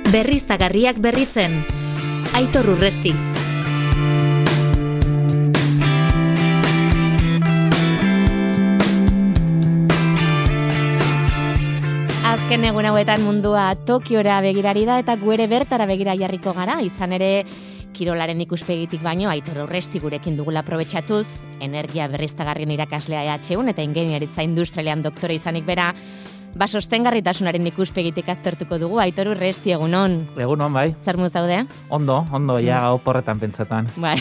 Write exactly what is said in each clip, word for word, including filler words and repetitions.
Berriztagarriak berritzen. Aitor Urresti. Azken egun hauetan mundua Tokiora begirari da eta gu ere bertara begira jarriko gara, izan ere kirolaren ikuspegitik baino Aitor Urresti gurekin dugula aprobetxatuz, energia berriztagarrien irakaslea E H U eta ingeniaritza industrialean doktore izanik bera, ba sostengarritasunaren ikuspegitik aztertuko dugu. Aitor Urresti, egunon. Egunon, bai. Zer mu zaude? Ondo, ondo, ja gau porretan pentsetan. Bai.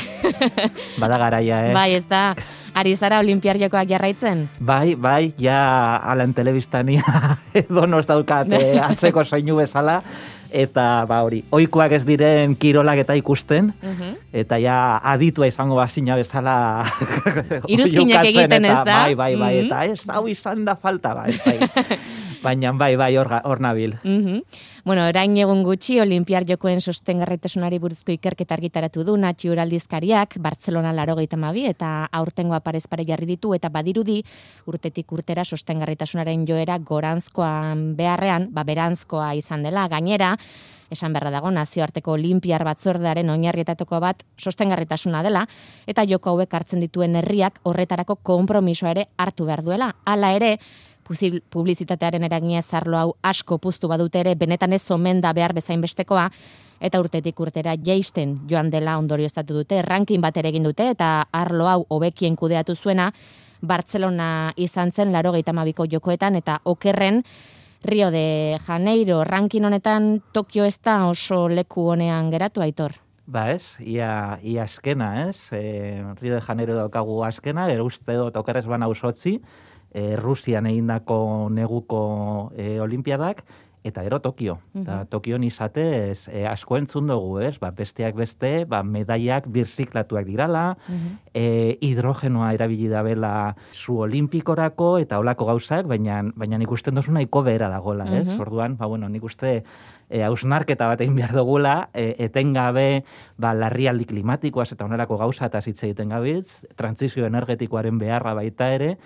Bada garaia, eh? Bai, ez da. Ari zara Olimpiar Jokoak jarraitzen? Bai, bai, ja alan telebistania edo noz daukat eh, atzeko soinu bezala. Eta, ba hori, ohikoak ez diren kirolak eta ikusten, uh-huh. Eta ja aditua izango bazina bezala iruzkinak egiten ez da? Bai, bai, bai, uh-huh. Eta ez hau izan da falta, bai, bai. Baina bai, bai, hor nabil. Uh-huh. Bueno, orain egun gutxi Olimpiar Jokoen sostengarritasunari buruzko ikerketa argitaratu du Nature aldizkariak, Bartzelona laurogeita hamabi eta aurtengoa parez pare jarri ditu, eta badirudi urtetik urtera sostengarritasunaren joera goranzkoan beharrean, ba beranzkoa izan dela. Gainera, esan beharra dago, nazioarteko Olimpiar batzordearen oinarrietatako bat sostengarritasuna dela, eta joko hauek hartzen dituen herriak horretarako konpromisoa ere hartu behar duela. Hala ere, publizitatearen eragina zarlo hau asko puztu badute ere, benetan ez omen da behar bezain bestekoa, eta urtetik urtera jaisten joan dela ondorioztatu dute, ranking bat ere egin dute, eta arlo hau hobekien kudeatu zuena, Bartzelona izan zen laurogeita hamabiko jokoetan, eta okerren Rio de Janeiro ranking honetan Tokio ez da oso leku honean geratu, Aitor? Ba ez, ia, ia azkena, ez? E, Rio de Janeiro daukagu azkena, gero uste dut okerrez bana usotzi, E, Rusian egindako neguko e, olimpiadak, eta gero Tokio. Uh-huh. Ta, Tokion izatez e, asko entzun dugu, ez? Ba, besteak beste, ba, medaiak birziklatuak dirala, uh-huh. e, hidrogenoa erabili dabela zu olimpikorako, eta olako gauzak, baina, baina nik uste dozu nahiko behera dagoela, ez? Uh-huh. Orduan, ba, bueno, nik uste e, hausnarketa bat egin behar dugula, e, etengabe, ba, larrialdi klimatikoaz eta onelako gauza eta hitz egiten gabitz, trantsizio energetikoaren beharra baita ere,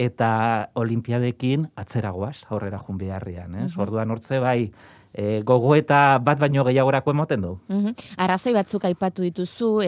eta olimpiadekin atzeragoaz, aurrera jun beharrian, ez? Uh-huh. Orduan hortze bai, e, gogoeta bat baino gehiagorako emoten du. Uh-huh. Arrazoi batzuk aipatu dituzu, e,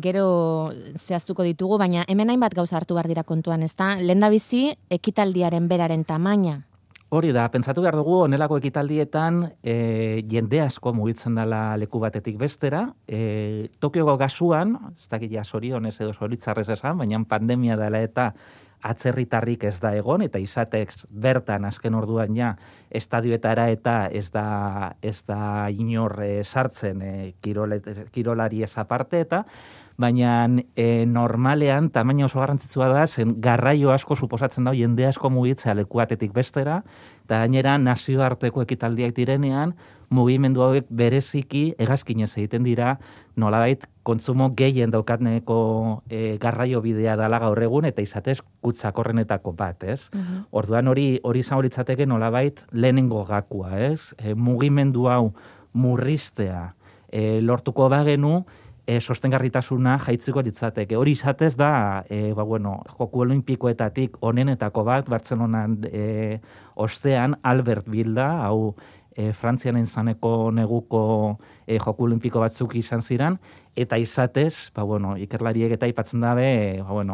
gero zehaztuko ditugu, baina hemen hainbat gauza hartu behar dira kontuan, ezta? Lehendabizi, ekitaldiaren beraren tamaina. Hori da, pentsatu behar dugu, onelako ekitaldietan e, jende asko mugitzen dela leku batetik bestera. E, Tokioko kasuan, ez dakit ja zorionez edo zoritzarrez esan, baina pandemia dela eta atzerritarrik ez da egon, eta izatex bertan azken orduan ja estadioetara eta ez da, ez da inor e, sartzen e, kirolet, kirolari ez aparte, eta baina e, normalean tamaina oso garrantzitsua da, zen garraio asko suposatzen da jende asko mugitzea leku batetik bestera, eta gainera nazioarteko ekitaldiak direnean, mugimendu hauek bereziki hegazkinez egiten dira, nolabait kontsumo gehien daukatneko e, garraio bidea dala gaur egun, eta izatez kutsakorrenetako bat, ez? Uh-huh. Orduan hori hori izango litzateke nolabait lehenengo gakua, ez? E, mugimendu hau murriztea e, lortuko bagenu, e, sostengarritasuna jaitziko litzateke. Hori izatez da, e, ba, bueno, Joku Olimpikoetatik onenetako bat, Bartzelonan e, ostean Albert Bilda, hau E, Frantzian izaneko neguko e, Joku Olimpiko batzuk izan ziren, eta izatez, ba, bueno, ikerlariek eta aipatzen dabe, ba, bueno,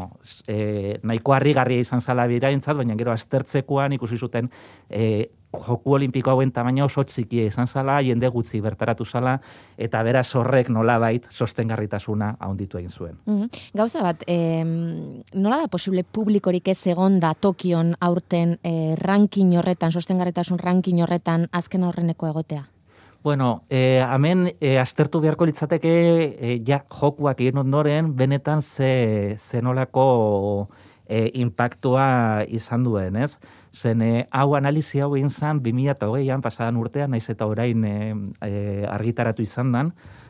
e, nahiko harrigarria izan zala biraintzat, baina gero aztertzekoan ikusi zuten e, Joku Olimpiko hauen tamaina oso txikia izan zala, jende gutxi bertaratu zala, eta beraz horrek nolabait sostengarritasuna handitu egin zuen. Mm-hmm. Gauza bat, eh, nola da posible publikorik ez egon da Tokion aurten eh, ranking horretan, sostengarritasun ranking horretan azken aurreneko egotea? Bueno, eh, hemen eh, aztertu beharko litzateke eh, ja jokuak egin ondoren, benetan ze, ze nolako e, impactua izan duen, ez? Zen, e, hau analizi hau egin zen bi mila hogeian pasadan urtean, naiz eta orain e, e, argitaratu izan dan,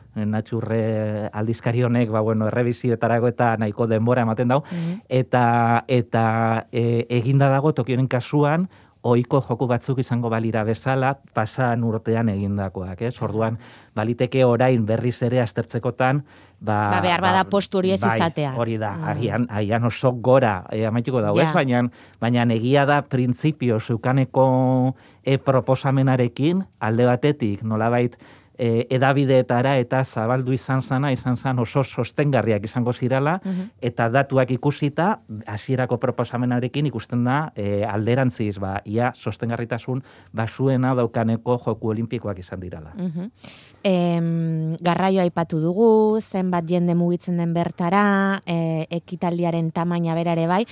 Nature aldizkari honek, ba, bueno, errebizioetarako eta nahiko denbora ematen dau, mm-hmm. eta, eta e, eginda dago Tokioren kasuan, ohiko joku batzuk izango balira bezala, pasan urtean egindakoak, ez? Orduan, baliteke orain berriz ere aztertzekotan, ba... Ba, behar bada ba, postu hori ez bai, izatea. Hori da, mm. agian, agian oso gora e, amaituko dago, ja. Ez? Baina, baina egia da printzipio zeukaneko e, proposamenarekin, alde batetik, nolabait, e, edabideetara eta zabaldu izan zana, izan zan oso sostengarriak izango zirala, uh-huh. eta datuak ikusita, hasierako proposamenarekin ikusten da e, alderantziz, ba, ia sostengarritasun basuena daukaneko joku olimpikoak izan dirala. Uh-huh. Em, garraio aipatu dugu, zenbat jende mugitzen den bertara, e, ekitaldiaren tamaina berare bai,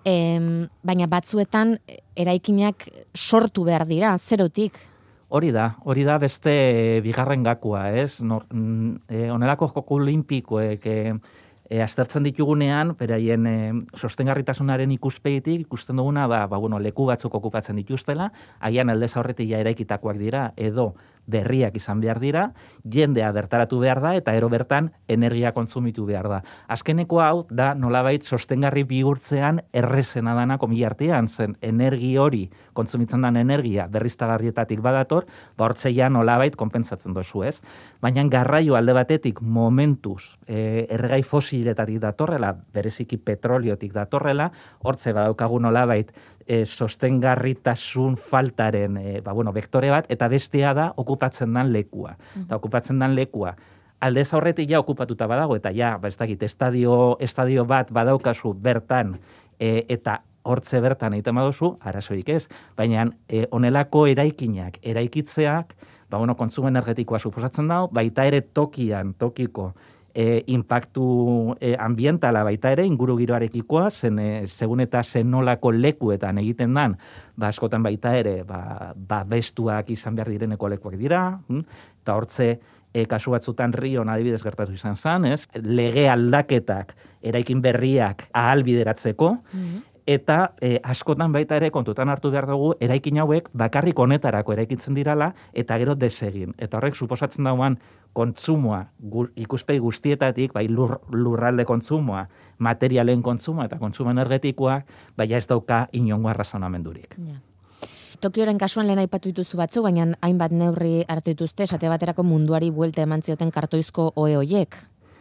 em, baina batzuetan eraikinak sortu behar dira, zerotik. Hori da, hori da beste bigarren gakua, ez? Nor, e, onelako joku olimpikoek e, e, aztertzen ditugunean, beraien e, sostengarritasunaren ikuspegitik ikusten duguna da, ba, bueno, leku batzuk okupatzen dituztela, haian aldez aurretik ja eraikitakoak dira, edo berriak izan behar dira, jendea bertaratu behar da, eta ero bertan energia kontsumitu behar da. Azkeneko hau da nolabait sostengarri bihurtzean errezena dana komila artean, zen energi hori, kontsumitzen den energia berriztagarrietatik badator, ba hortzeia nolabait konpentsatzen dozu, ez? Baina garraio alde batetik momentuz e, erregai fosiletatik datorrela, bereziki petroliotik datorrela, hortze badaukagu nolabait E, sostengarritasun faltaren e, ba, bueno, vektore bat, eta bestea da okupatzen dan lekua. Mm. Eta okupatzen dan lekua. Aldez aurretik ja okupatuta badago, eta ja, ba, ez dakit, estadio, estadio bat badaukazu bertan, e, eta hortze bertan egiten baduzu, arazoik ez. Baina e, onelako eraikinak, eraikitzeak, ba, bueno, kontsumo energetikoa suposatzen dago, baita ere tokian, tokiko, E, impactu e, ambientala baita ere, inguru giroarekikoa, zen, e, segun eta zen nolako lekuetan egiten dan, ba, askotan baita ere, ba, ba bestuak izan behar direneko lekuak dira, hm? Eta hortze, e, kasu batzutan Rion adibidez gertatu izan zen, ez? Lege aldaketak, eraikin berriak ahalbideratzeko, mm-hmm. Eta e, askotan baita ere kontutan hartu behar dugu, eraikin hauek bakarrik honetarako eraikitzen dirala, eta gero desegin. Eta horrek suposatzen dauan kontsumoa, gu, ikuspegi guztietatik, bai lur, lurralde kontsumoa, materialen kontsumoa eta kontsumo energetikoa, baina ez dauka inongo arrazonamendurik. Ja. Tokioren kasuan lehen aipatu dituzu batzu, baina hainbat neurri hartu dituzte, esate baterako munduari buelta eman zioten kartoizko ohe hoiek.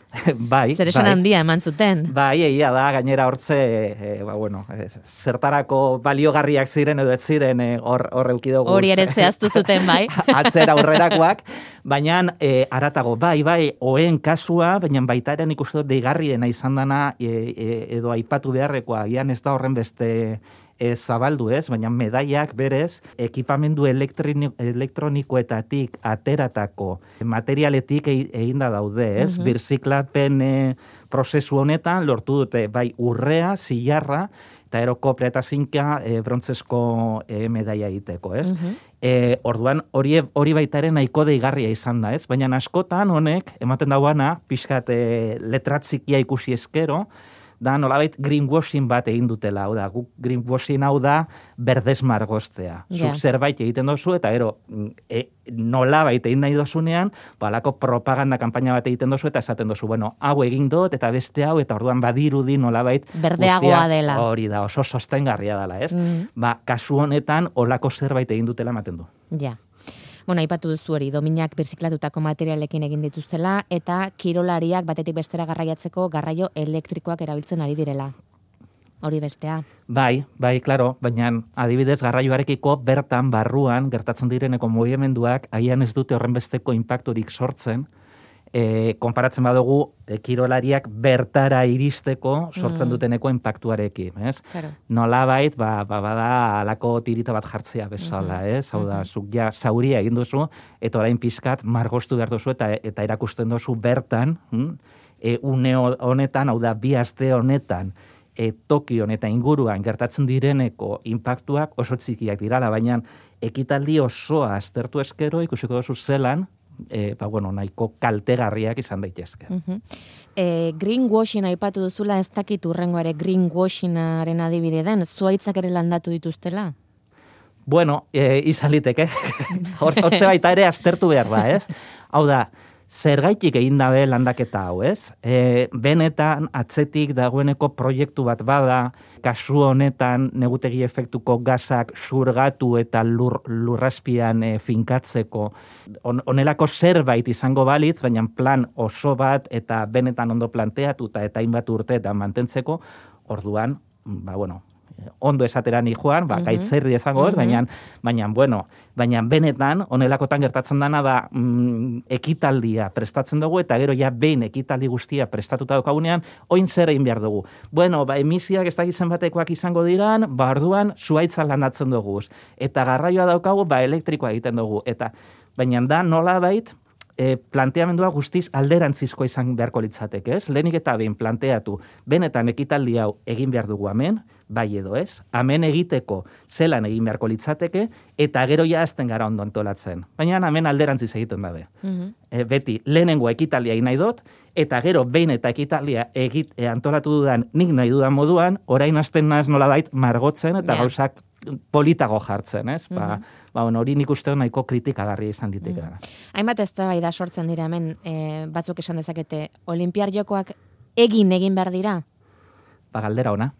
Bai, zer esan bai. handia eman zuten. Bai, egia da, gainera hortze, e, ba, bueno, e, zertarako baliogarriak ziren edo ez ziren hor e, eukidugu. Hori ere zehaztu zuten, bai. Atzera aurrerakoak, baina e, aratago, bai, bai, oen kasua, baina baita ere nik uste dut deigarriena izan dana e, e, edo aipatu beharrekoa, gian ez da horren beste e, zabaldu ez, baina medaiak berez, ekipamendu elektronikoetatik ateratako materialetik egin da daude, ez? Uh-huh. Birziklapen e, prozesu honetan lortu dute bai urrea, zilarra, eta ero koprea eta zinka e, brontzesko e, medaia egiteko, ez? Uh-huh. E, orduan, hori, hori baita ere nahiko deigarria izan da, ez? Baina askotan honek, ematen dauana, pixkat e, letratzikia ikusi eskero, da nolabait greenwashing bat egin dutela, hau da, guk greenwashing hau da berdez margostea. Yeah. Zuk zerbait egiten dozu, eta ero, e, nolabait egin nahi dozunean, balako propaganda kanpaina bat egiten dozu, eta esaten dozu, bueno, hau egin dut, eta beste hau, eta orduan badirudi nolabait berdeagoa dela. Hori da, oso sostengarria dela, ez? Mm. Ba, kasu honetan, olako zerbait egin dutela ematen du. Ja. Yeah. Bueno, aipatu duzu hori, dominak birziklatutako materialekin egin dituztela, eta kirolariak batetik bestera garraiatzeko garraio elektrikoak erabiltzen ari direla. Hori bestea. Bai, bai, klaro, baina adibidez garraioarekiko bertan, barruan, gertatzen direneko mugimenduak, haian ez dute horren besteko inpakturik sortzen, E, konparatzen badugu, e, kirolariak bertara iristeko sortzen duteneko impactuarekin, ez? Claro. Nolabait, ba, ba, bada alako tirita bat jartzea bezala, uh-huh. ez? Hau da, uh-huh. zuk ja zauria egin duzu, eta orain pizkat margostu behar duzu, eta, eta erakusten duzu bertan, hm? e, une honetan, hau da, bi aste honetan, e, Tokion eta inguruan gertatzen direneko impactuak oso txikiak dirala, baina ekitaldi osoa aztertu eskero, ikusiko duzu zelan, E, ba, bueno, nahiko kaltegarriak izan daitezke. Uh-huh. E, greenwashing aipatu duzula, ez dakit urrengo ere greenwashingaren adibide den, zuaitzak ere landatu dituztela? Bueno, e, izan liteke. Hortze baita ere aztertu behar da, ez? Hau da, zergaitik egin dabe landaketa hau, ez? E, benetan atzetik dagoeneko proiektu bat bada, kasu honetan negutegi efektuko gazak zurgatu eta lur, lurraspian e, finkatzeko. On, onelako zerbait izango balitz, baina plan oso bat eta benetan ondo planteatuta eta hainbat urte eta mantentzeko, orduan, ba bueno, ondo esateran joan, ba, gaitzerri ezango, mm-hmm. baina, baina, bueno, baina benetan, onelakotan gertatzen dana da, mm, ekitaldia prestatzen dugu, eta gero ja behin ekitaldi guztia prestatuta daukagunean, oin zer egin behar dugu. Bueno, ba, emisiak ez dakitzen batekoak izango diran, ba, orduan, zuaitza landatzen dugu. Eta garraioa daukagu, ba, elektrikoa egiten dugu. Eta, baina da, nola bait, E, planteamendua guztiz alderantzizko izan beharko litzateke, ez? Lehenik eta behin planteatu, benetan ekitaldi hau egin behar dugu hemen, bai edo ez, hemen egiteko zelan egin beharko litzateke, eta gero ja azten gara ondo antolatzen. Baina hemen alderantziz egiten dabe. Mm-hmm. E, beti, lehenengo ekitaldia egin nahi dut, eta gero behin eta ekitaldia egit, e, antolatu dudan, nik nahi dudan moduan, orain azten naz nolabait margotzen, eta yeah. gauzak politago jartzen, ez? Mm-hmm. Ba, ba, bueno, hori nik uste nahiko kritikagarri izan ditek. Mm. Hainbat ez da bai da sortzen dira hemen, e, batzuk esan dezakete, Olimpiar Jokoak egin egin behar dira? Ba, galdera ona.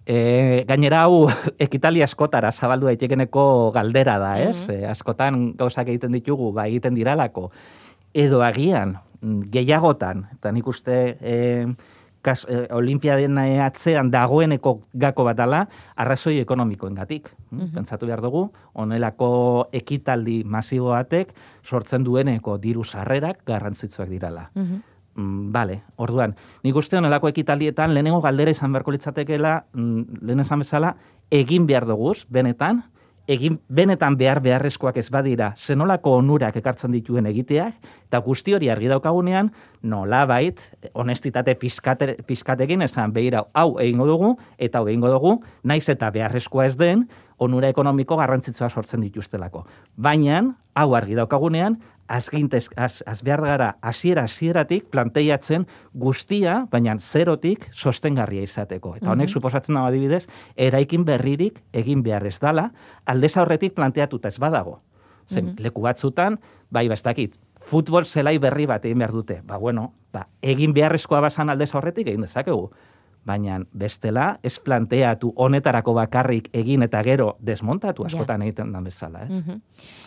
E, gainera hau ekitali askotara zabaldu daitekeneko galdera da, ez? Mm-hmm. E, askotan gauzak egiten ditugu, ba, egiten diralako. Edo agian, gehiagotan, eta nik uste... E, Kas, eh, Olimpiaden atzean dagoeneko gako bat dela, arrazoi ekonomikoengatik. Mm-hmm. Pentsatu behar dugu, honelako ekitaldi masibo batek sortzen dueneko diru sarrerak garrantzitsuak dirala. Mm-hmm. Mm, vale, orduan, nik uste honelako ekitaldietan lehenengo galdera izan beharko litzatekeela, mm, lehen esan bezala, egin behar duguz, benetan, egin benetan behar beharrezkoak ez badira, zenolako onurak ekartzen dituen egiteak, eta guzti hori argi daukagunean, nolabait, honestitate pizkate, pizkatekin esan behira, hau egingo dugu, eta hau egingo dugu, naiz eta beharrezkoa ez den, onura ekonomiko garrantzitsua sortzen dituztelako. Baina, hau argi daukagunean, azgintez, az, az behar gara, hasiera hasieratik planteiatzen guztia, baina zerotik sostengarria izateko. Eta honek, mm-hmm. suposatzen dago adibidez, eraikin berririk egin behar ez dala, aldez aurretik planteatuta ez badago. Zen, mm-hmm. leku batzutan, bai bastakit, futbol zelai berri bat egin behar dute. Ba, bueno, ba, egin beharrezkoa bazan aldez aurretik egin dezakegu. Baina bestela, ez planteatu honetarako bakarrik egin eta gero desmontatu askotan yeah. egiten da bezala, ez? Mm-hmm.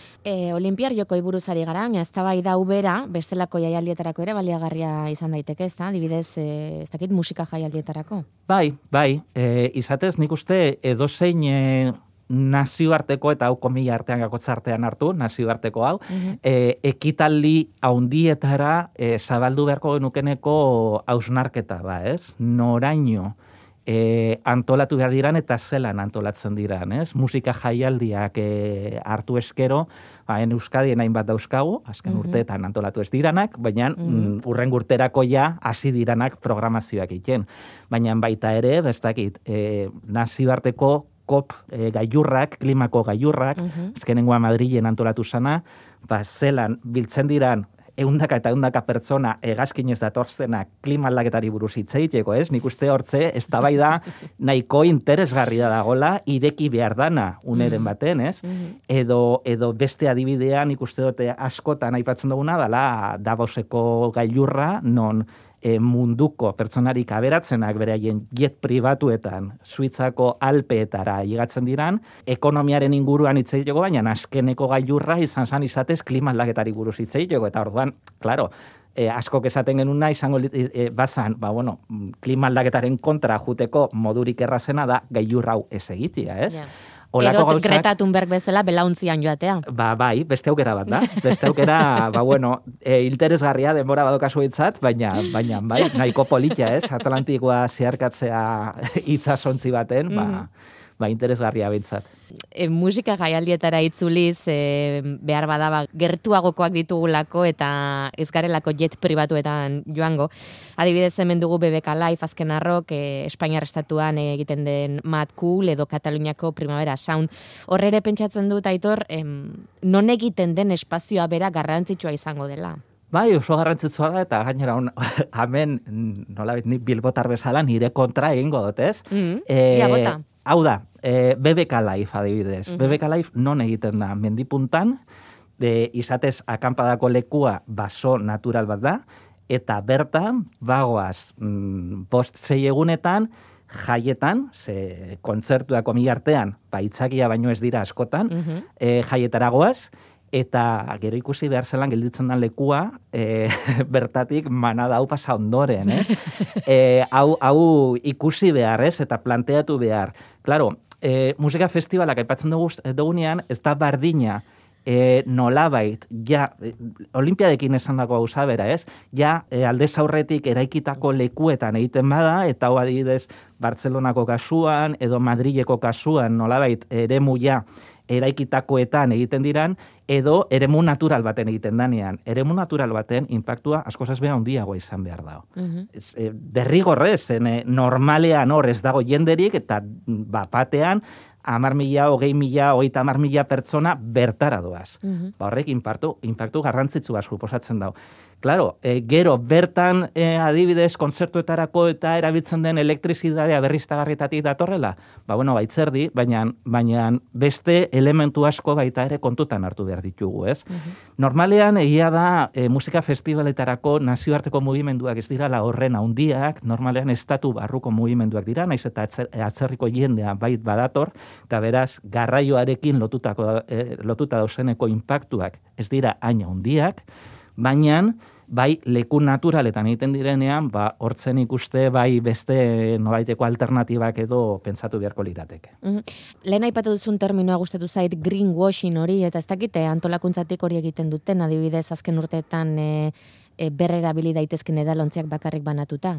E, Olimpiar Jokoi buruzari gara, baina ez da bai da ubera, bestelako jaialdietarako ere baliagarria izan daiteke, ez da? Adibidez, e, ez dakit musika jaialdietarako? Bai, bai, e, izatez nik uste edozein e, nazioarteko, eta hau komila artean gakotza artean hartu, nazioarteko hau, mm-hmm. e, ekitaldi haundietara e, zabaldu beharko genukeneko hausnarketa da, ez? Noraino E, antolatu behar diran eta zelan antolatzen diran, ez? Musika jaialdiak e, hartu eskero, ba, en Euskadien hainbat dauzkagu, azken mm-hmm. urteetan antolatu ez diranak, baina mm-hmm. urren urterako ja hasi diranak programazioak egiten. Baina baita ere, bestakit, e, nazioarteko kop e, gailurrak, klimako gailurrak, mm-hmm. azkenengoa Madrilen antolatu sana, ba, zelan biltzen diran eundaka eta eundaka pertsona hegazkinez datorzenak klima aldaketari buruz hitz egiteko, ez? Nik uste hortze, ez da bai da nahiko interesgarri da dagola, ireki behar dana uneren baten, ez? Mm-hmm. Edo, edo beste adibidea nik uste dute askotan aipatzen duguna, dala Davoseko gailurra, non e, munduko pertsonarik aberatzenak beraien jet pribatuetan, Suitzako Alpeetara higatzen diran, ekonomiaren inguruan hitz egiteko, baina azkeneko gailurra izan zan izatez klima aldaketari buruz hitz egiteko, eta orduan, klaro, e, askok esaten genuna izango e, bazan, ba, bueno, klima aldaketaren kontra juteko modurik errazena da gailur hau ez egitea, ez? Yeah. Edo gauzak, Greta Thunberg bezala belauntzian joatea. Ba, bai, beste aukera bat da. Beste aukera, ba, bueno, e, interesgarria denbora badokazu hitzat, baina, baina, bai, nahiko politia, ez? Atlantikoa zeharkatzea itsasontzi baten, ba, ba, interesgarria bintzat. E, musika jaialdietara itzuliz, e, behar badaba gertuagokoak ditugulako eta ez garelako jet pribatuetan joango. Adibidez hemen dugu B B K Live azken arrok, e, Espainiar estatuan egiten den Mad Cool edo Kataluniako Primavera Sound. Horre ere pentsatzen dut, Aitor, em, non egiten den espazioa bera garrantzitsua izango dela. Bai, oso garrantzitsua da, eta gainera un, hemen, nolabait nik bilbotar bezala, nire kontra egingo dut, ez? Mm, e, hau da, e, B B K Live adibidez. Mm-hmm. B B K Live non egiten da? Mendipuntan, e, izatez akampadako lekua baso natural bat da, eta bertan, bagoaz, mm, bost sei egunetan, jaietan, ze kontzertuako mila artean, baitzakia baino ez dira askotan, mm-hmm. e, jaietaragoaz, eta gero ikusi behar zelan gelditzen den lekua, e, bertatik manada hau pasa ondoren, ez? e, hau, hau ikusi behar, ez? Eta planteatu behar. Claro, e, musika festivalak aipatzen dugu, dugunean, ez da bardina, e, nolabait, ja, olimpiadekin esan dago gauza bera, ez? Ja, e, aldez aurretik eraikitako lekuetan egiten bada, eta hau adibidez, Bartzelonako kasuan, edo Madrileko kasuan, nolabait, eremu ja, eraikitakoetan egiten diran, edo eremu natural baten egiten danean. Eremu natural baten impactua askozaz beha handiagoa izan behar dago. Uh-huh. E, derrigorrez, e, normalean hor ez dago jenderik, eta bapatean, amar mila, hogei mila, hogeita amar mila pertsona bertara doaz. Uh-huh. Ba, horrek impactu, impactu garrantzitsua suposatzen dago. Claro, e, gero bertan e, adibidez kontzertuetarako eta erabiltzen den elektrizidadea berriztagarrietatik datorrela, ba bueno, baitzerdi, baina baina beste elementu asko baita ere kontutan hartu behar ditugu, ez? Uh-huh. Normalean egia da e, musika festivaletarako nazioarteko mugimenduak ez dirala horren handiak, normalean estatu barruko mugimenduak dira, naiz eta atzerriko jendea bait badator, eta beraz garraioarekin lotutako e, lotuta dauzeneko inpaktuak ez dira hain handiak, baina bai leku naturaletan egiten direnean, ba hortzen ikuste bai beste nobaiteko alternatibak edo pentsatu beharko lirateke. Mm-hmm. Lehen aipatu duzun terminoa gustatu zait greenwashing hori, eta ez dakite antolakuntzatik hori egiten duten, adibidez azken urteetan e, e, berrerabili daitezken edalontziak bakarrik banatuta.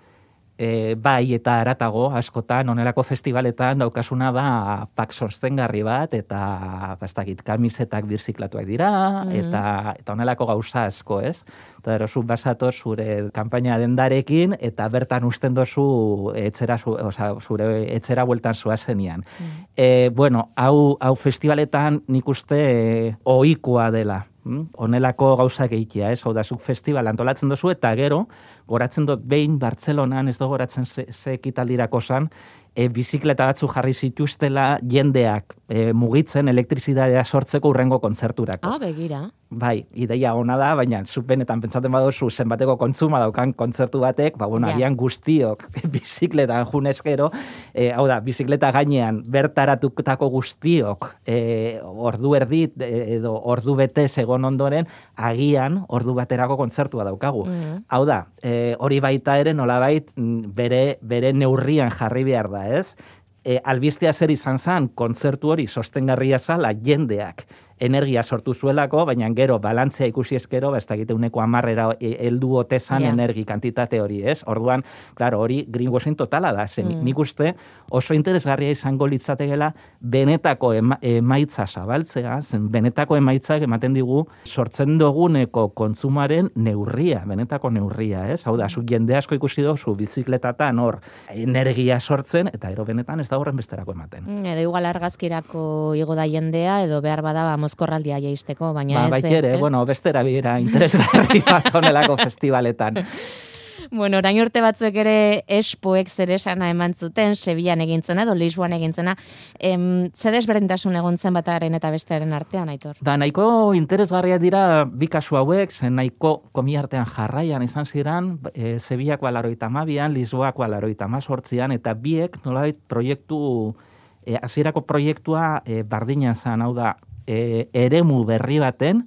E, bai, eta aratago, askotan, onelako festivaletan daukasuna da pak sostengarri bat, eta bastakit, kamisetak birziklatuak dira, mm-hmm. eta, eta onelako gauza asko, ez? Eta erosu basato zure kanpaina dendarekin, eta bertan usten dozu etzera, zu, oza, zure etzera bueltan zoazenian. Mm-hmm. E, bueno, hau, hau festivaletan nik uste e, ohikoa dela. Honelako gauzak egitea, ez? Hau da, zuk festival antolatzen dozu, eta gero, goratzen dut behin Bartzelonan, ez da goratzen ze, ze ekitaldirako zan, e, bizikleta batzu jarri zituztela jendeak e, mugitzen elektrizidadea sortzeko urrengo kontzerturako. Ah, begira. Bai, ideia ona da, baina zupenetan pentsatzen baduzu zenbateko kontzuma daukan kontzertu batek, ba, bueno, agian guztiok bizikletan junezkero, e, hau da, bizikleta gainean bertaratutako guztiok e, ordu erdit edo ordu betez egon ondoren, agian ordu baterako kontzertua daukagu. Mm-hmm. Hau da, e, hori baita ere nolabait bere, bere neurrian jarri behar da, ez? E, albistea zer izan zan, kontzertu hori sostengarria zala jendeak energia sortu zuelako, baina gero balantzea ikusi ezkero, ba, ez da egite uneko amarrera heldu otezan yeah. energi kantitate hori, ez? Orduan, claro, hori greenwashing totala da, zen mm. nik uste oso interesgarria izango litzategela benetako ema, emaitza zabaltzea, zen benetako emaitzak ematen digu sortzen duguneko kontzumaren neurria, benetako neurria, ez? Hau da, zu jende asko ikusi dozu bizikletatan hor energia sortzen, eta ero benetan ez da horren besterako ematen. Mm, edo igual argazkirako igo da jendea, edo behar bada mozkorraldia jaisteko, baina ba, ez... Ba, ere, ez? bueno, bestera bira interesgarri bat honelako festivaletan. Bueno, orain urte batzuk ere espoek zeresana eman zuten, Sevillan egintzena, edo Lisboan egintzena. Em, ze desberdintasun egon zen bataren eta bestearen artean, Aitor? Da, nahiko interesgarriak dira bi kasu hauek, zen nahiko komiartean jarraian izan ziren, e, Sevillako alaroita amabian, Lisboako alaroita amazortzian, eta biek nolabait proiektu, e, hasierako proiektua e, bardina zen, hau da, E, eremu berri baten,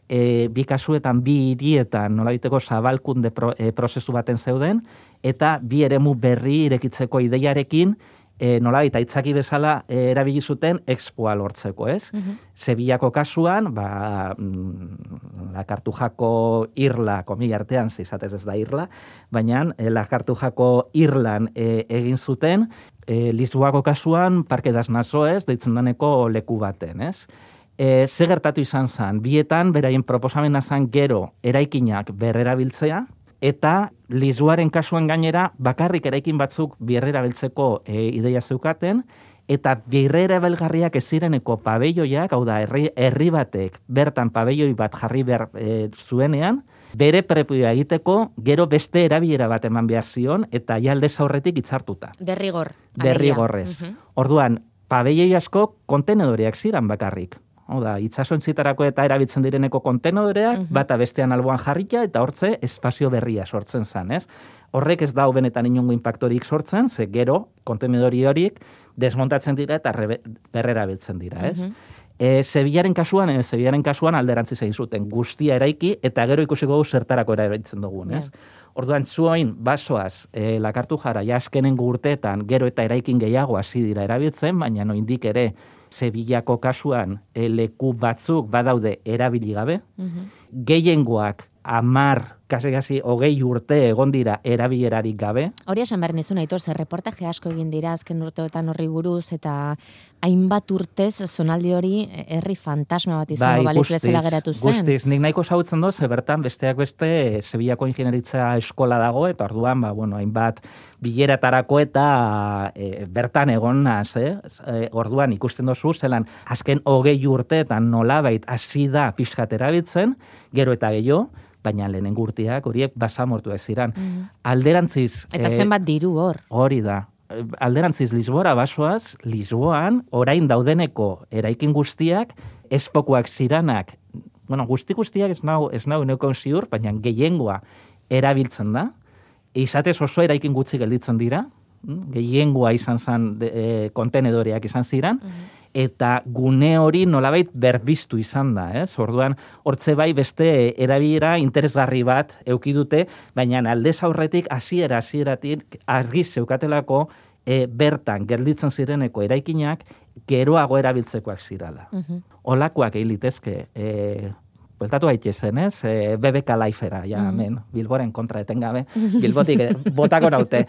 e, bi kasuetan bi hirietan nolabiteko zabalkunde pro, e, prozesu baten zeuden, eta bi eremu berri irekitzeko ideiarekin, e, nolabit aitzaki bezala e, erabili zuten expoa lortzeko, ez? Uh-huh. Sevillako kasuan, ba, mm, Lakartujako irla, komila artean, zizatez ez da irla, baina e, Lakartujako irlan e, egin zuten, e, Lisboako kasuan, Parke das Nasoes, deitzen daneko leku baten, ez? E, ze gertatu izan zen, bietan beraien proposamena zen gero eraikinak berrerabiltzea, eta Lisboaren kasuan gainera bakarrik eraikin batzuk berrerabiltzeko e, ideia zeukaten, eta berrerabilgarriak ez zireneko pabelloiak, hau da, herri, herri batek bertan pabelloi bat jarri behar e, zuenean, bere prepioa egiteko gero beste erabilera bat eman behar zion, eta jaldez aurretik hitzartuta. Derrigor. Derrigorrez. Uh-huh. Orduan, pabelloi asko kontenedoreak ziren bakarrik. Hau da, itsasontzitarako eta erabiltzen direneko kontenedoreak, uh-huh. bata bestean alboan jarrita, eta hortze espazio berria sortzen zen, ez? Horrek ez da benetan inongo impactorik sortzen, ze gero kontenedori horiek desmontatzen dira eta berrerabiltzen dira, ez? Uh-huh. E, Sevillaren kasuan, e, Sevillaren kasuan alderantzi zein zuten, guztia eraiki, eta gero ikusiko dugu zertarako erabiltzen dugun, ez? Yeah. Orduan, zuoin, basoaz, e, lakartu jara, ja azkenengo urteetan, gero eta eraikin gehiago hasi dira erabiltzen, baina noindik ere, Sevillako kasuan, e, leku batzuk badaude erabili gabe, mm-hmm. gehiengoak amar, kasi-kasi, hogei urte egon dira erabilerarik gabe. Hori esan behar nizun, Aitor, zer reportaje asko egin dira azken urteotan horri buruz, eta hainbat urtez zonaldi hori herri fantasma bat izango bai, baliz bezala geratu zen. Guztiz, nik nahiko zautzen doz, bertan besteak beste Sevillako ingenieritza eskola dago, eta orduan, ba, bueno, hainbat bileratarako eta e, bertan egon naz, eh? E, orduan ikusten dozu, zelan, azken hogei urteetan nolabait hasi da pixkat erabiltzen, gero eta gehiago, baina lehenengo urteak horiek basamortu ez ziren. Mm. Alderantziz... Eta zenbat diru hor. Hori da. Alderantziz Lisboara basoaz, Lisboan, orain daudeneko eraikin guztiak, espokoak ziranak, bueno, guzti guztiak ez nau, ez nau neukon ziur, baina gehiengoa erabiltzen da, izatez oso eraikin gutxi gelditzen dira, gehiengoa izan zen, de, e, kontenedoreak izan ziren, mm-hmm. eta gune hori nolabait berbiztu izan da, ez? Orduan, hortze bai beste erabilera interesgarri bat eduki dute, baina aldez aurretik hasiera hasieratik argi zeukatelako e, bertan gelditzen zireneko eraikinak geroago erabiltzekoak zirala. Uh-huh. Olakoak egin litezke, e, bueltatu haitezen, ez? E, B B K Lifera, ja, uh-huh. men, Bilboren kontra etengabe, Bilbotik botako naute.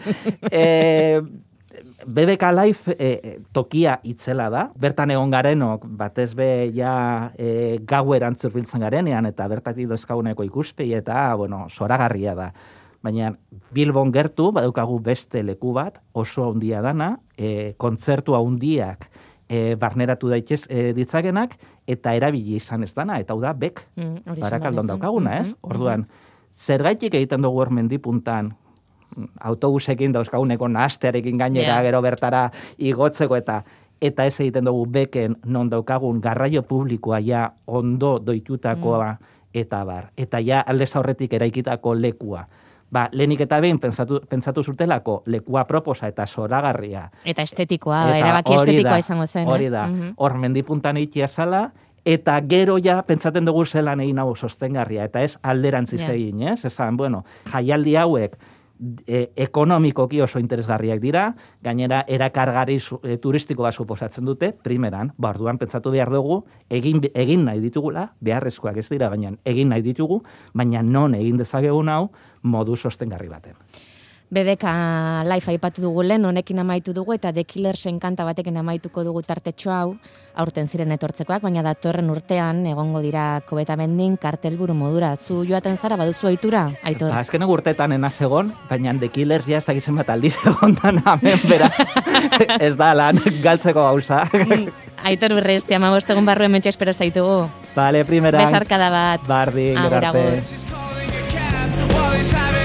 E, B B K Life e, tokia itzela da, bertan egon garenok, batez be ja e, gau erantzur biltzen garenean, eta bertatik dozkaguneko ikuspegi, eta, bueno, zoragarria da. Baina Bilbon gertu, badukagu beste leku bat, oso handia dana, e, kontzertu handiak e, barneratu daitez e, ditzakenak, eta erabili izan ez dana, eta hau da, bek, mm, Barakaldon daukaguna, ez? Mm-hmm. Orduan, zergaitik egiten dugu hor mendipuntan, autobusekin dauzkaguneko nahastearekin gainera yeah. gero bertara igotzeko eta eta ez egiten dugu beken non daukagun garraio publikoa ja ondo doitutakoa mm. eta bar. Eta ja aldez aurretik eraikitako lekua. Ba, lehenik eta behin pentsatu, pentsatu zutelako lekua proposa eta zoragarria. Eta estetikoa, eta erabaki estetikoa da, izango zen. Hori da, mm-hmm. hor mendipuntan ikia zala, eta gero ja pentsaten dugu zelan egin hau sostengarria, eta ez alderantziz yeah. egin, ez? Ezan, bueno, jaialdi hauek E, ekonomikoki oso interesgarriak dira, gainera erakargarri e, turistiko bat suposatzen dute, primeran, barduan pentsatu behar dugu, egin, egin nahi ditugula, beharrezkoak ez dira, baina egin nahi ditugu, baina non egin dezakegun hau modu sostengarri baten. B B K Life aipatu dugu lehen, honekin amaitu dugu, eta The Killersen kanta batekin amaituko dugu tartetxo hau, aurten ziren etortzekoak, baina datorren urtean egongo dira kobetamendin kartelburu modura. Zu joaten zara, baduzu aitura? Aitor. Azkenego urteetan enaz egon, baina The Killers ja ez dakizen bat aldiz egon dan hemen beraz. Ez da lan, galtzeko gauza. Aitor Urresti, amabostegun barru hemen espero zaitugu. Vale, primeran. Besarkada bat. Bardin, agur, gerarte. Agur.